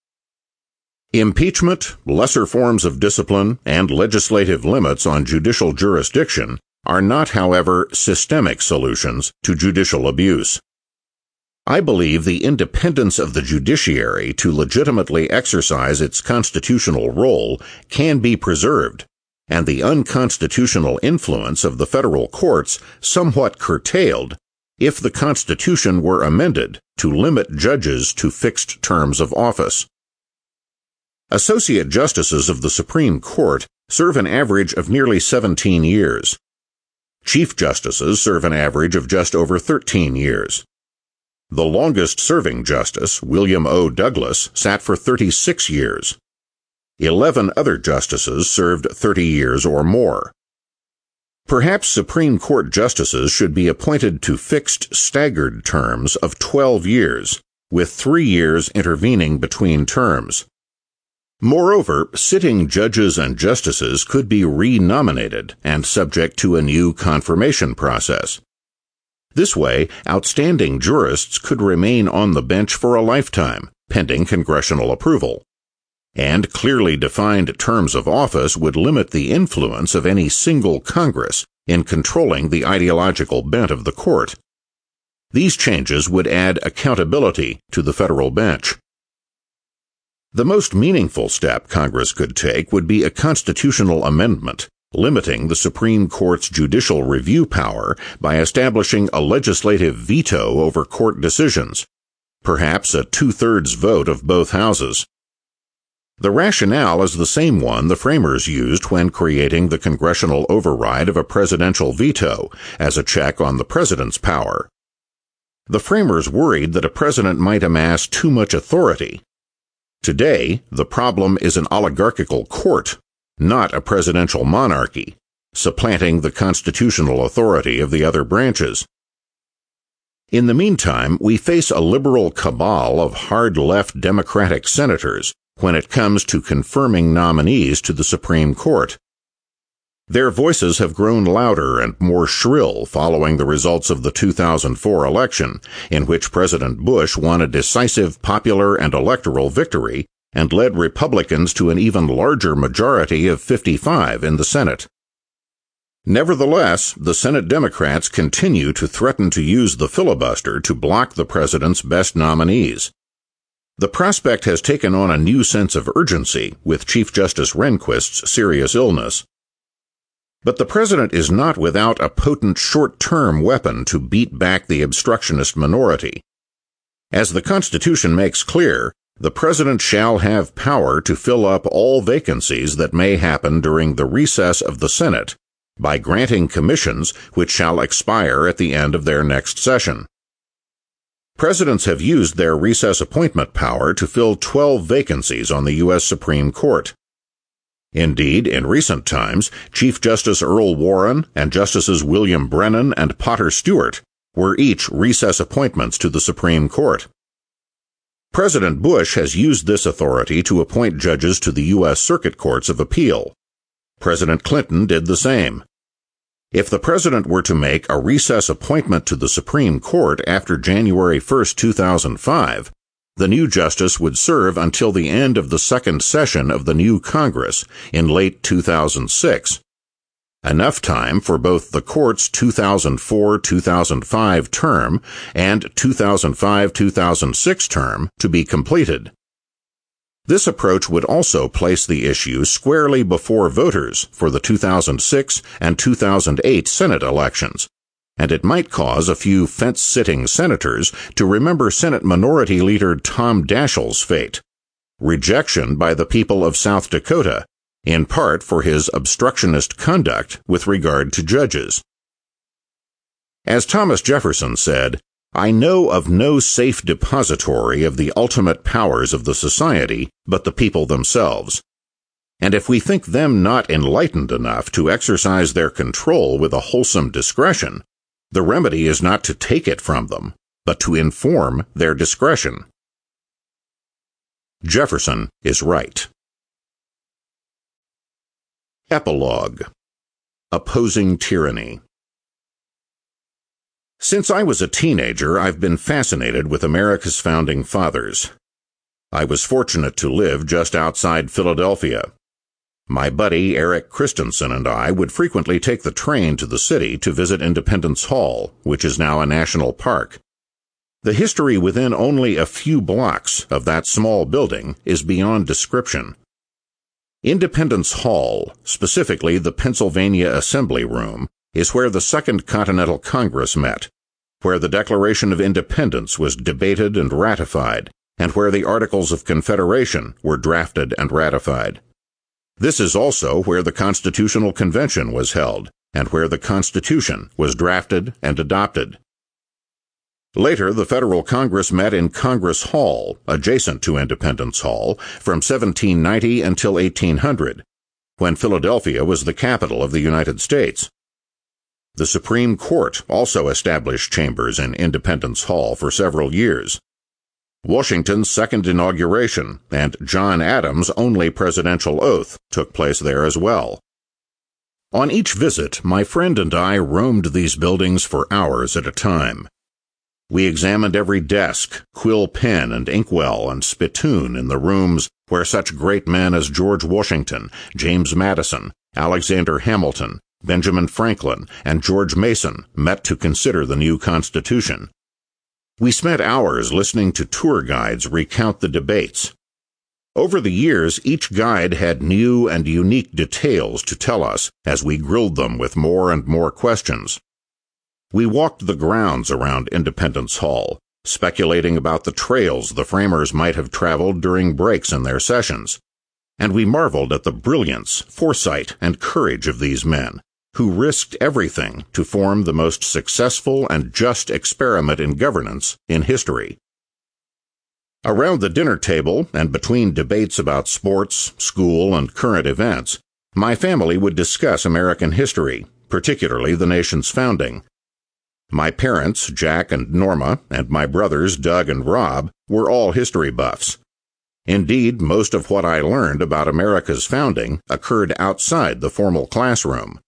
Impeachment, lesser forms of discipline, and legislative limits on judicial jurisdiction are not, however, systemic solutions to judicial abuse. I believe the independence of the judiciary to legitimately exercise its constitutional role can be preserved, and the unconstitutional influence of the federal courts somewhat curtailed if the Constitution were amended to limit judges to fixed terms of office. Associate Justices of the Supreme Court serve an average of nearly 17 years. Chief Justices serve an average of just over 13 years. The longest-serving justice, William O. Douglas, sat for 36 years. 11 other justices served 30 years or more. Perhaps Supreme Court justices should be appointed to fixed, staggered terms of 12 years, with 3 years intervening between terms. Moreover, sitting judges and justices could be renominated and subject to a new confirmation process. This way, outstanding jurists could remain on the bench for a lifetime, pending congressional approval. And clearly defined terms of office would limit the influence of any single Congress in controlling the ideological bent of the court. These changes would add accountability to the federal bench. The most meaningful step Congress could take would be a constitutional amendment limiting the Supreme Court's judicial review power by establishing a legislative veto over court decisions, perhaps a two-thirds vote of both houses. The rationale is the same one the framers used when creating the congressional override of a presidential veto as a check on the president's power. The framers worried that a president might amass too much authority. Today, the problem is an oligarchical court, not a presidential monarchy, supplanting the constitutional authority of the other branches. In the meantime, we face a liberal cabal of hard-left Democratic senators when it comes to confirming nominees to the Supreme Court. Their voices have grown louder and more shrill following the results of the 2004 election, in which President Bush won a decisive popular and electoral victory and led Republicans to an even larger majority of 55 in the Senate. Nevertheless, the Senate Democrats continue to threaten to use the filibuster to block the president's best nominees. The prospect has taken on a new sense of urgency with Chief Justice Rehnquist's serious illness. But the president is not without a potent short-term weapon to beat back the obstructionist minority. As the Constitution makes clear, the president shall have power to fill up all vacancies that may happen during the recess of the Senate by granting commissions which shall expire at the end of their next session. Presidents have used their recess appointment power to fill 12 vacancies on the U.S. Supreme Court. Indeed, in recent times, Chief Justice Earl Warren and Justices William Brennan and Potter Stewart were each recess appointments to the Supreme Court. President Bush has used this authority to appoint judges to the U.S. Circuit Courts of Appeal. President Clinton did the same. If the president were to make a recess appointment to the Supreme Court after January 1, 2005, the new justice would serve until the end of the second session of the new Congress in late 2006. Enough time for both the court's 2004-2005 term and 2005-2006 term to be completed. This approach would also place the issue squarely before voters for the 2006 and 2008 Senate elections, and it might cause a few fence-sitting senators to remember Senate Minority Leader Tom Daschle's fate, rejection by the people of South Dakota, in part for his obstructionist conduct with regard to judges. As Thomas Jefferson said, "I know of no safe depository of the ultimate powers of the society but the people themselves. And if we think them not enlightened enough to exercise their control with a wholesome discretion, the remedy is not to take it from them, but to inform their discretion." Jefferson is right. Epilogue. Opposing Tyranny. Since I was a teenager, I've been fascinated with America's founding fathers. I was fortunate to live just outside Philadelphia. My buddy Eric Christensen and I would frequently take the train to the city to visit Independence Hall, which is now a national park. The history within only a few blocks of that small building is beyond description. Independence Hall, specifically the Pennsylvania Assembly Room, is where the Second Continental Congress met, where the Declaration of Independence was debated and ratified, and where the Articles of Confederation were drafted and ratified. This is also where the Constitutional Convention was held, and where the Constitution was drafted and adopted. Later, the Federal Congress met in Congress Hall, adjacent to Independence Hall, from 1790 until 1800, when Philadelphia was the capital of the United States. The Supreme Court also established chambers in Independence Hall for several years. Washington's second inauguration and John Adams' only presidential oath took place there as well. On each visit, my friend and I roamed these buildings for hours at a time. We examined every desk, quill pen and inkwell and spittoon in the rooms where such great men as George Washington, James Madison, Alexander Hamilton, Benjamin Franklin, and George Mason met to consider the new Constitution. We spent hours listening to tour guides recount the debates. Over the years, each guide had new and unique details to tell us as we grilled them with more and more questions. We walked the grounds around Independence Hall, speculating about the trails the framers might have traveled during breaks in their sessions, and we marveled at the brilliance, foresight, and courage of these men, who risked everything to form the most successful and just experiment in governance in history. Around the dinner table, and between debates about sports, school, and current events, my family would discuss American history, particularly the nation's founding. My parents, Jack and Norma, and my brothers, Doug and Rob, were all history buffs. Indeed, most of what I learned about America's founding occurred outside the formal classroom.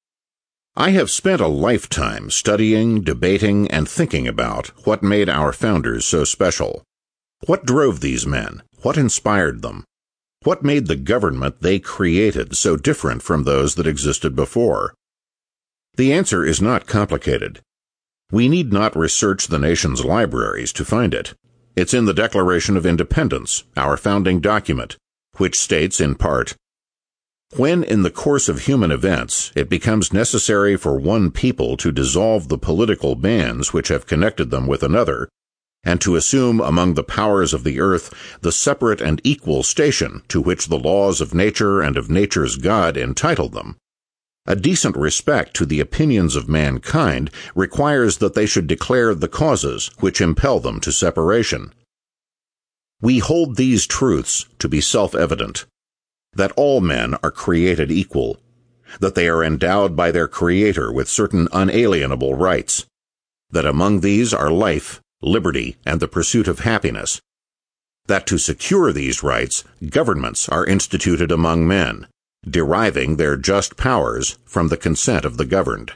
I have spent a lifetime studying, debating, and thinking about what made our founders so special. What drove these men? What inspired them? What made the government they created so different from those that existed before? The answer is not complicated. We need not research the nation's libraries to find it. It's in the Declaration of Independence, our founding document, which states in part, "When in the course of human events it becomes necessary for one people to dissolve the political bands which have connected them with another, and to assume among the powers of the earth the separate and equal station to which the laws of nature and of nature's God entitle them, a decent respect to the opinions of mankind requires that they should declare the causes which impel them to separation. We hold these truths to be self-evident, that all men are created equal, that they are endowed by their Creator with certain unalienable rights, that among these are life, liberty, and the pursuit of happiness, that to secure these rights, governments are instituted among men, deriving their just powers from the consent of the governed."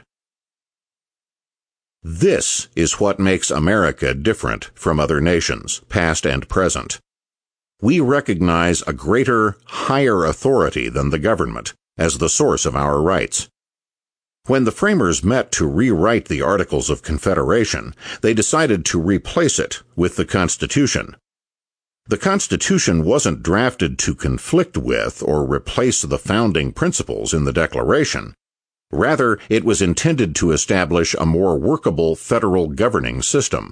This is what makes America different from other nations, past and present. We recognize a greater, higher authority than the government as the source of our rights. When the framers met to rewrite the Articles of Confederation, they decided to replace it with the Constitution. The Constitution wasn't drafted to conflict with or replace the founding principles in the Declaration. Rather, it was intended to establish a more workable federal governing system.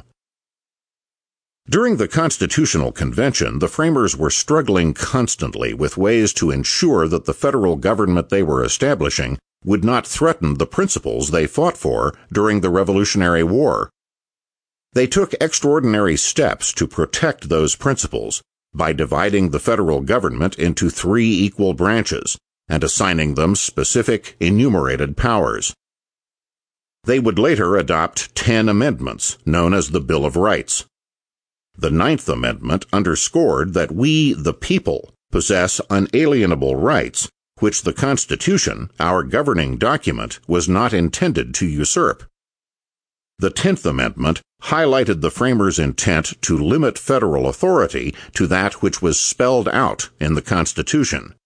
During the Constitutional Convention, the framers were struggling constantly with ways to ensure that the federal government they were establishing would not threaten the principles they fought for during the Revolutionary War. They took extraordinary steps to protect those principles by dividing the federal government into 3 equal branches and assigning them specific enumerated powers. They would later adopt 10 amendments known as the Bill of Rights. The 9th Amendment underscored that we, the people, possess unalienable rights, which the Constitution, our governing document, was not intended to usurp. The 10th Amendment highlighted the framers' intent to limit federal authority to that which was spelled out in the Constitution.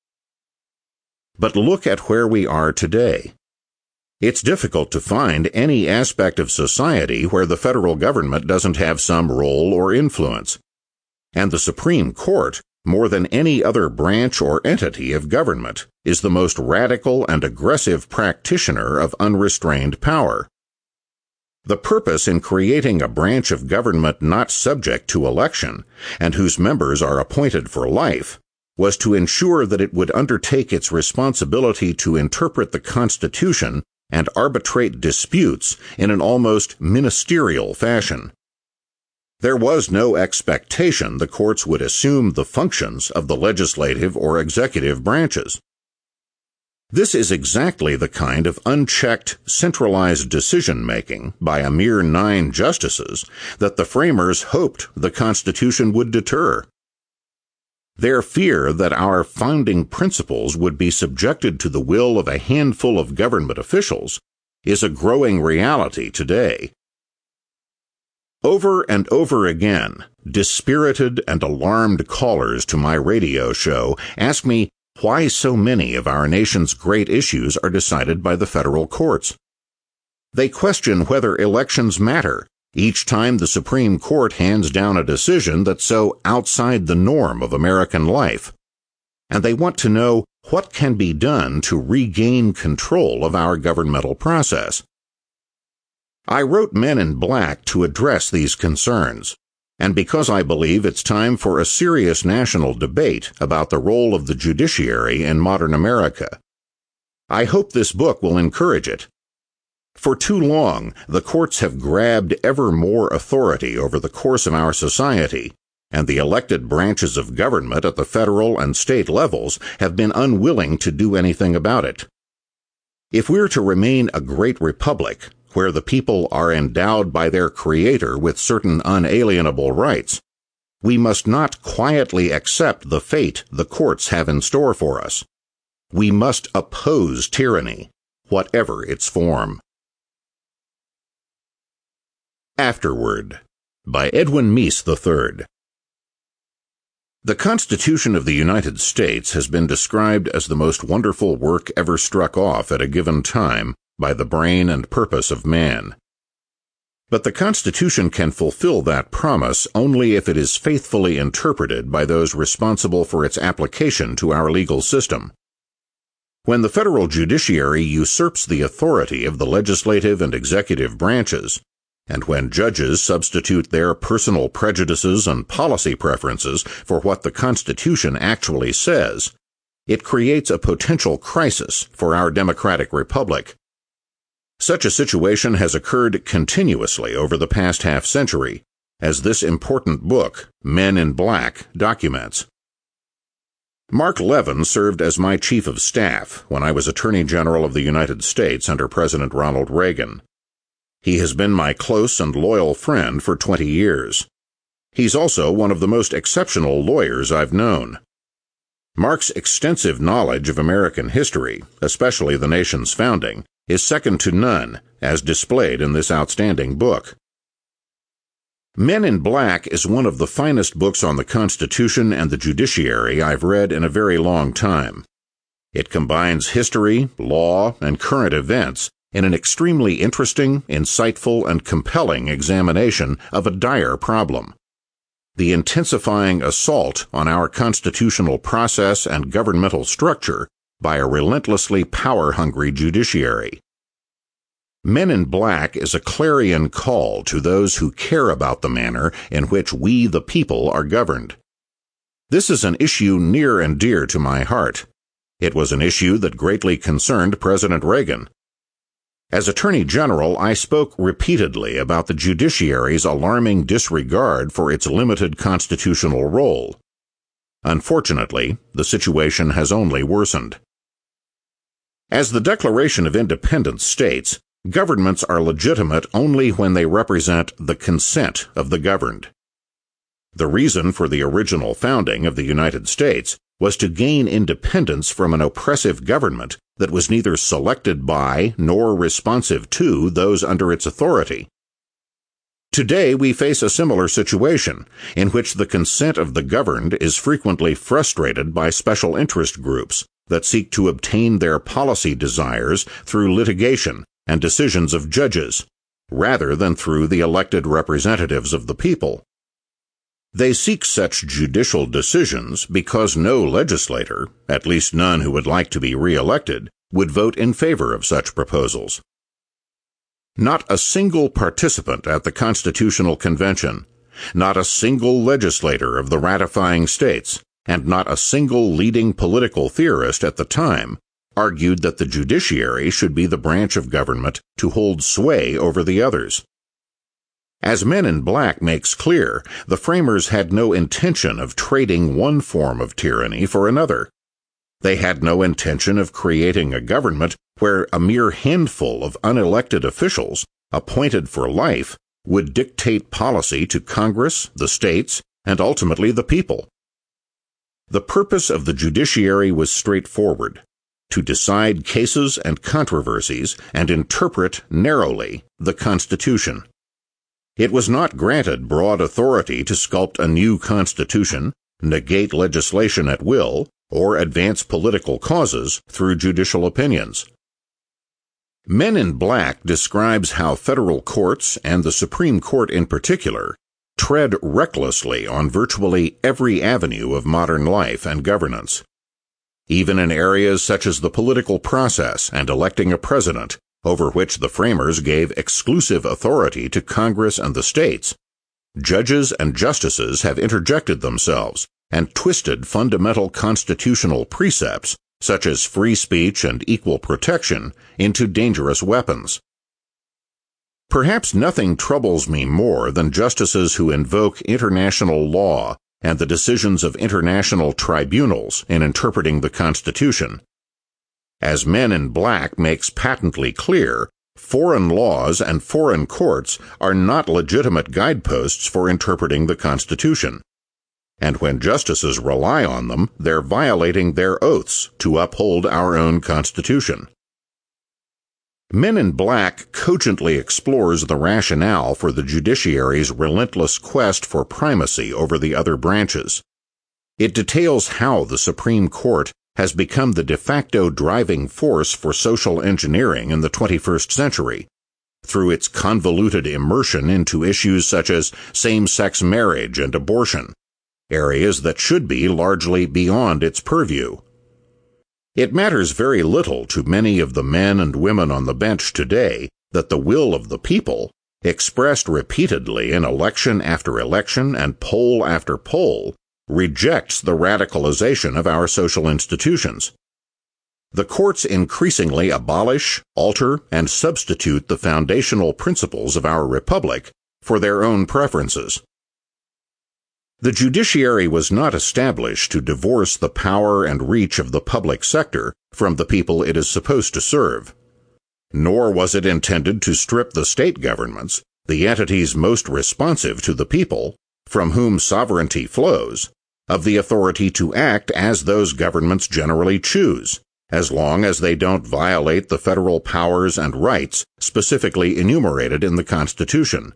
But look at where we are today. It's difficult to find any aspect of society where the federal government doesn't have some role or influence. And the Supreme Court, more than any other branch or entity of government, is the most radical and aggressive practitioner of unrestrained power. The purpose in creating a branch of government not subject to election, and whose members are appointed for life, was to ensure that it would undertake its responsibility to interpret the Constitution and arbitrate disputes in an almost ministerial fashion. There was no expectation the courts would assume the functions of the legislative or executive branches. This is exactly the kind of unchecked, centralized decision-making by a mere 9 justices that the framers hoped the Constitution would deter. Their fear that our founding principles would be subjected to the will of a handful of government officials is a growing reality today. Over and over again, dispirited and alarmed callers to my radio show ask me, why so many of our nation's great issues are decided by the federal courts. They question whether elections matter each time the Supreme Court hands down a decision that's so outside the norm of American life. And they want to know what can be done to regain control of our governmental process. I wrote Men in Black to address these concerns, and because I believe it's time for a serious national debate about the role of the judiciary in modern America. I hope this book will encourage it. For too long, the courts have grabbed ever more authority over the course of our society, and the elected branches of government at the federal and state levels have been unwilling to do anything about it. If we're to remain a great republic, where the people are endowed by their Creator with certain unalienable rights, we must not quietly accept the fate the courts have in store for us. We must oppose tyranny, whatever its form. Afterword, by Edwin Meese III. The Constitution of the United States has been described as the most wonderful work ever struck off at a given time by the brain and purpose of man. But the Constitution can fulfill that promise only if it is faithfully interpreted by those responsible for its application to our legal system. When the federal judiciary usurps the authority of the legislative and executive branches, and when judges substitute their personal prejudices and policy preferences for what the Constitution actually says, it creates a potential crisis for our democratic republic. Such a situation has occurred continuously over the past half-century, as this important book, Men in Black, documents. Mark Levin served as my chief of staff when I was Attorney General of the United States under President Ronald Reagan. He has been my close and loyal friend for 20 years. He's also one of the most exceptional lawyers I've known. Mark's extensive knowledge of American history, especially the nation's founding, is second to none, as displayed in this outstanding book. Men in Black is one of the finest books on the Constitution and the judiciary I've read in a very long time. It combines history, law, and current events in an extremely interesting, insightful, and compelling examination of a dire problem: the intensifying assault on our constitutional process and governmental structure by a relentlessly power-hungry judiciary. Men in Black is a clarion call to those who care about the manner in which we, the people, are governed. This is an issue near and dear to my heart. It was an issue that greatly concerned President Reagan. As Attorney General, I spoke repeatedly about the judiciary's alarming disregard for its limited constitutional role. Unfortunately, the situation has only worsened. As the Declaration of Independence states, governments are legitimate only when they represent the consent of the governed. The reason for the original founding of the United States was to gain independence from an oppressive government that was neither selected by nor responsive to those under its authority. Today we face a similar situation, in which the consent of the governed is frequently frustrated by special interest groups that seek to obtain their policy desires through litigation and decisions of judges, rather than through the elected representatives of the people. They seek such judicial decisions because no legislator, at least none who would like to be re-elected, would vote in favor of such proposals. Not a single participant at the Constitutional Convention, not a single legislator of the ratifying states, and not a single leading political theorist at the time argued that the judiciary should be the branch of government to hold sway over the others. As Men in Black makes clear, the framers had no intention of trading one form of tyranny for another. They had no intention of creating a government where a mere handful of unelected officials, appointed for life, would dictate policy to Congress, the states, and ultimately the people. The purpose of the judiciary was straightforward: to decide cases and controversies and interpret narrowly the Constitution. It was not granted broad authority to sculpt a new constitution, negate legislation at will, or advance political causes through judicial opinions. Men in Black describes how federal courts, and the Supreme Court in particular, tread recklessly on virtually every avenue of modern life and governance. Even in areas such as the political process and electing a president, over which the framers gave exclusive authority to Congress and the states, judges and justices have interjected themselves and twisted fundamental constitutional precepts, such as free speech and equal protection, into dangerous weapons. Perhaps nothing troubles me more than justices who invoke international law and the decisions of international tribunals in interpreting the Constitution. As Men in Black makes patently clear, foreign laws and foreign courts are not legitimate guideposts for interpreting the Constitution. And when justices rely on them, they're violating their oaths to uphold our own Constitution. Men in Black cogently explores the rationale for the judiciary's relentless quest for primacy over the other branches. It details how the Supreme Court has become the de facto driving force for social engineering in the 21st century, through its convoluted immersion into issues such as same-sex marriage and abortion, areas that should be largely beyond its purview. It matters very little to many of the men and women on the bench today that the will of the people, expressed repeatedly in election after election and poll after poll, rejects the radicalization of our social institutions. The courts increasingly abolish, alter, and substitute the foundational principles of our republic for their own preferences. The judiciary was not established to divorce the power and reach of the public sector from the people it is supposed to serve. Nor was it intended to strip the state governments, the entities most responsive to the people, from whom sovereignty flows, of the authority to act as those governments generally choose, as long as they don't violate the federal powers and rights specifically enumerated in the Constitution.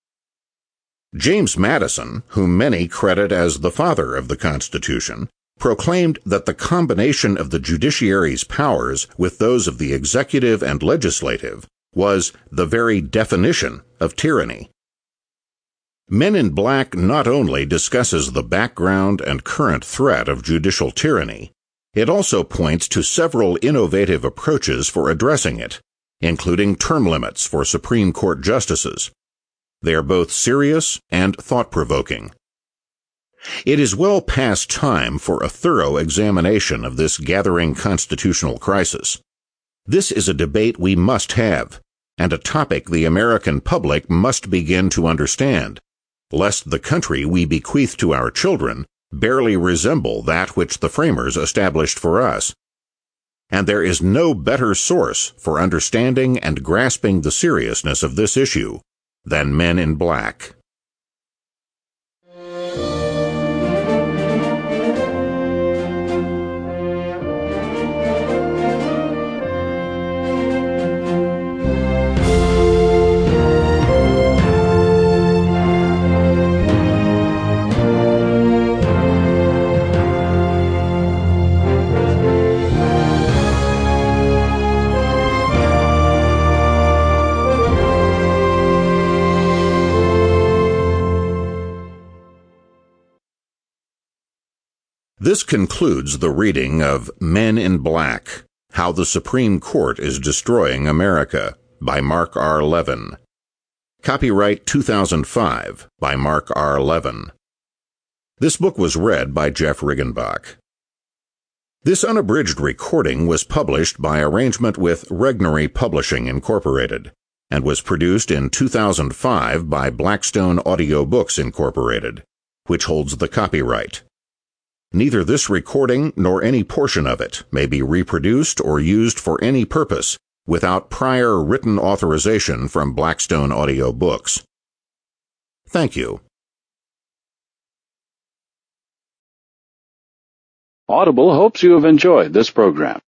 James Madison, whom many credit as the father of the Constitution, proclaimed that the combination of the judiciary's powers with those of the executive and legislative was the very definition of tyranny. Men in Black not only discusses the background and current threat of judicial tyranny, it also points to several innovative approaches for addressing it, including term limits for Supreme Court justices. They are both serious and thought-provoking. It is well past time for a thorough examination of this gathering constitutional crisis. This is a debate we must have, and a topic the American public must begin to understand, lest the country we bequeath to our children barely resemble that which the framers established for us. And there is no better source for understanding and grasping the seriousness of this issue than Men in Black. This concludes the reading of Men in Black, How the Supreme Court is Destroying America, by Mark R. Levin. Copyright 2005 by Mark R. Levin. This book was read by Jeff Riggenbach. This unabridged recording was published by arrangement with Regnery Publishing, Incorporated, and was produced in 2005 by Blackstone Audio Books, Incorporated, which holds the copyright. Neither this recording nor any portion of it may be reproduced or used for any purpose without prior written authorization from Blackstone Audio Books. Thank you. Audible hopes you have enjoyed this program.